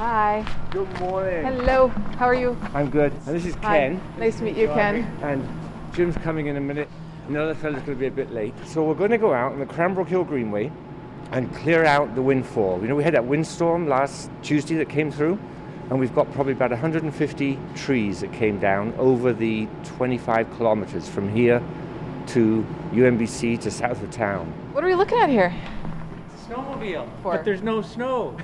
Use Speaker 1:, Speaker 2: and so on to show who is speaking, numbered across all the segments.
Speaker 1: Hi.
Speaker 2: Good morning.
Speaker 1: Hello. How are you?
Speaker 2: I'm good. And this is
Speaker 1: Hi.
Speaker 2: Ken.
Speaker 1: Nice to meet you, Ken.
Speaker 2: And Jim's coming in a minute. Another fella's going to be a bit late. So we're going to go out on the Cranbrook Hill Greenway and clear out the windfall. You know, we had that windstorm last Tuesday that came through, and we've got probably about 150 trees that came down over the 25 kilometres from here to UMBC to south of town.
Speaker 1: What are we looking at here?
Speaker 3: Snowmobile,
Speaker 1: For?
Speaker 3: but there's no snow.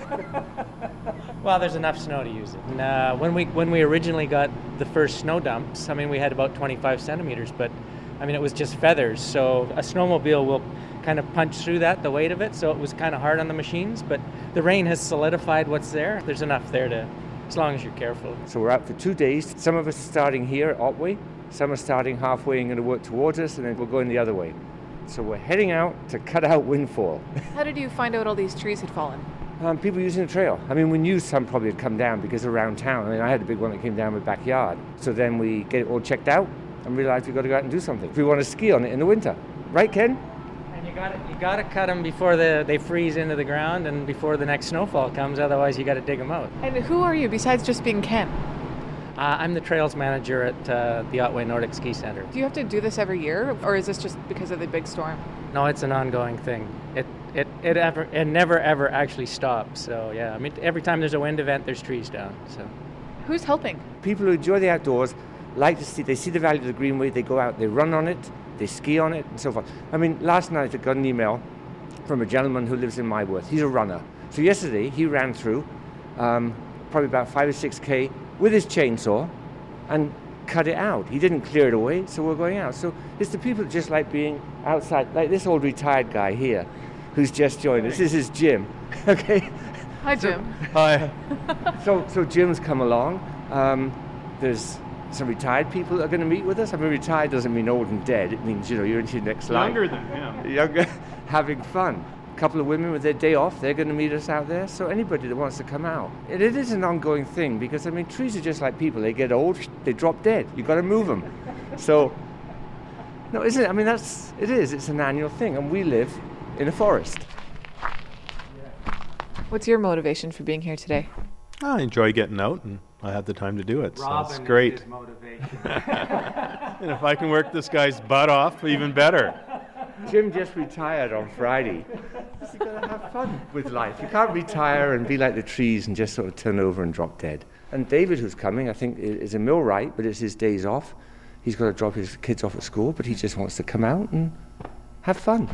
Speaker 3: Well, there's enough snow to use it. And, when we originally got the first snow dumps, I mean, we had about 25 centimeters, but I mean, it was just feathers. So a snowmobile will kind of punch through that, the weight of it. So it was kind of hard on the machines, but the rain has solidified what's there. There's enough there to, as long as you're careful.
Speaker 2: So we're out for 2 days. Some of us are starting here at Otway. Some are starting halfway and going to work towards us, and then we're going the other way. So we're heading out to cut out windfall.
Speaker 1: How did you find out all these trees had fallen?
Speaker 2: People using the trail. I mean, we knew some probably had come down because around town. I mean, I had a big one that came down my backyard. So then we get it all checked out and realized we've got to go out and do something if we want to ski on it in the winter. Right, Ken?
Speaker 3: And you got to cut them before they freeze into the ground and before the next snowfall comes. Otherwise, you got to dig them out.
Speaker 1: And who are you besides just being Ken?
Speaker 3: I'm the trails manager at the Otway Nordic Ski Center.
Speaker 1: Do you have to do this every year, or is this just because of the big storm?
Speaker 3: No, it's an ongoing thing. It never ever actually stops. So yeah, I mean, every time there's a wind event, there's trees down. So
Speaker 1: Who's helping?
Speaker 2: People who enjoy the outdoors like to see, they see the value of the Greenway, they go out, they run on it, they ski on it, and so forth. I mean, last night I got an email from a gentleman who lives in Myworth. He's a runner. So yesterday he ran through probably about 5 or 6K with his chainsaw and cut it out. He didn't clear it away, so we're going out. So it's the people that just like being outside, like this old retired guy here who's just joined us. This is Jim. Okay.
Speaker 1: Hi, Jim.
Speaker 4: Hi.
Speaker 2: So Jim's come along. There's some retired people that are going to meet with us. I mean, retired doesn't mean old and dead. It means, you know, you're into your next life.
Speaker 4: Younger than him.
Speaker 2: Younger, having fun. A couple of women with their day off, they're going to meet us out there. So anybody that wants to come out. It is an ongoing thing because, I mean, trees are just like people. They get old, they drop dead. You've got to move them. So, no, isn't it? I mean, it is. It's an annual thing. And we live in a forest.
Speaker 1: What's your motivation for being here today?
Speaker 4: I enjoy getting out, and I have the time to do it, so it's
Speaker 3: Robin
Speaker 4: great.
Speaker 3: is his motivation.
Speaker 4: And if I can work this guy's butt off, even better.
Speaker 2: Jim just retired on Friday. You've got to have fun with life. You can't retire and be like the trees and just sort of turn over and drop dead. And David, who's coming, I think is a millwright, but it's his days off. He's got to drop his kids off at school, but he just wants to come out and have fun.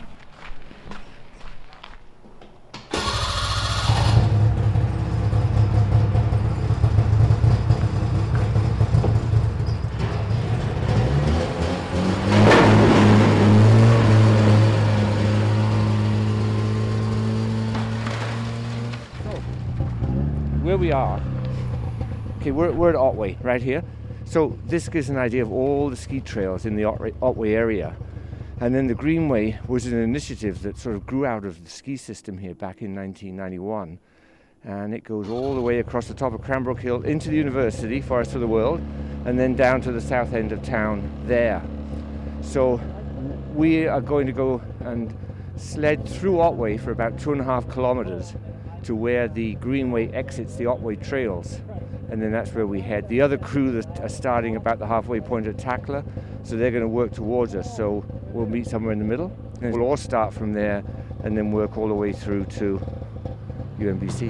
Speaker 2: Where we are, okay, we're at Otway right here. So this gives an idea of all the ski trails in the Otway area. And then the Greenway was an initiative that sort of grew out of the ski system here back in 1991. And it goes all the way across the top of Cranbrook Hill into the university, Forest of the World, and then down to the south end of town there. So we are going to go and sled through Otway for about 2.5 kilometers to where the Greenway exits the Otway trails, and then that's where we head. The other crew that are starting about the halfway point at Tackler, so they're going to work towards us, so we'll meet somewhere in the middle, and we'll all start from there and then work all the way through to UMBC.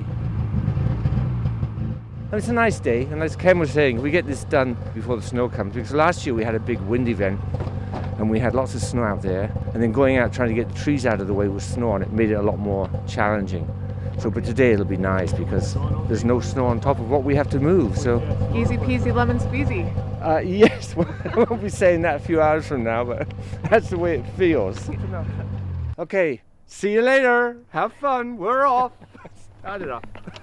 Speaker 2: And it's a nice day, and as Ken was saying, we get this done before the snow comes, because last year we had a big wind event and we had lots of snow out there, and then going out trying to get the trees out of the way with snow on it made it a lot more challenging. So, but today it'll be nice because there's no snow on top of what we have to move. So
Speaker 1: Easy peasy lemon squeezy.
Speaker 2: yes, I won't be saying that a few hours from now, but that's the way it feels. Okay, see you later. Have fun. We're off. Start it off.